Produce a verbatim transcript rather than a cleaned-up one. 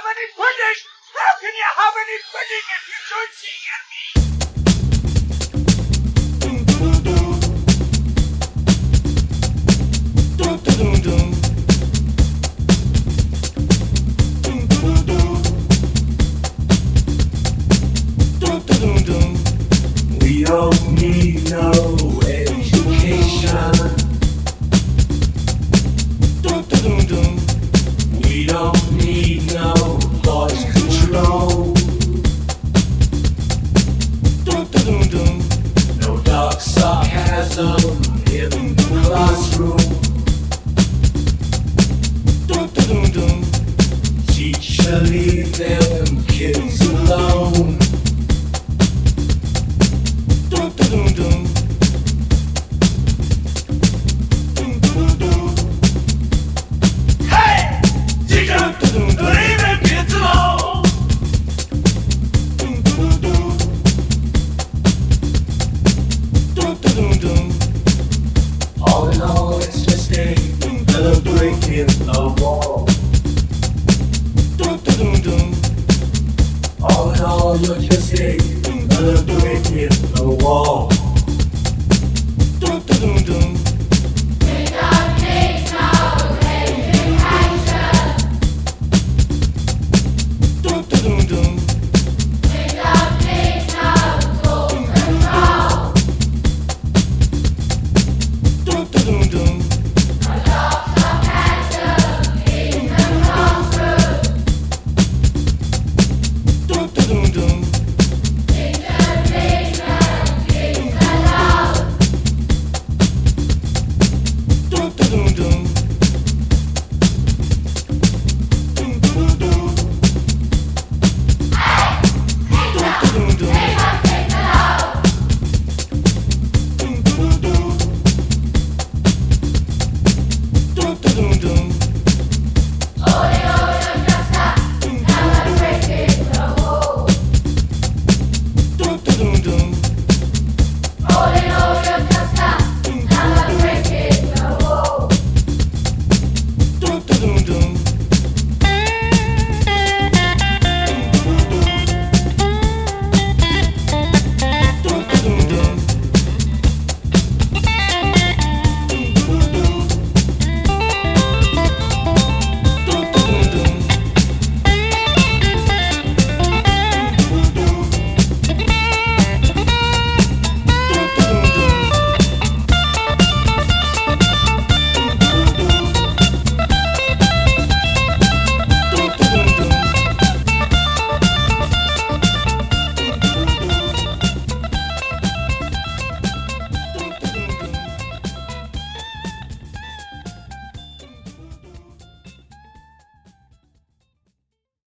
any pudding? How can you have any pudding if you don't see your meat? We don't need no education. We don't need no thought control. No dark sarcasm in the classroom. Teacher, leave them kids alone. Hey! Teacher! Leave them kids alone! All in all, it's just a little break in the wall. All in all, you're just a little break in the wall.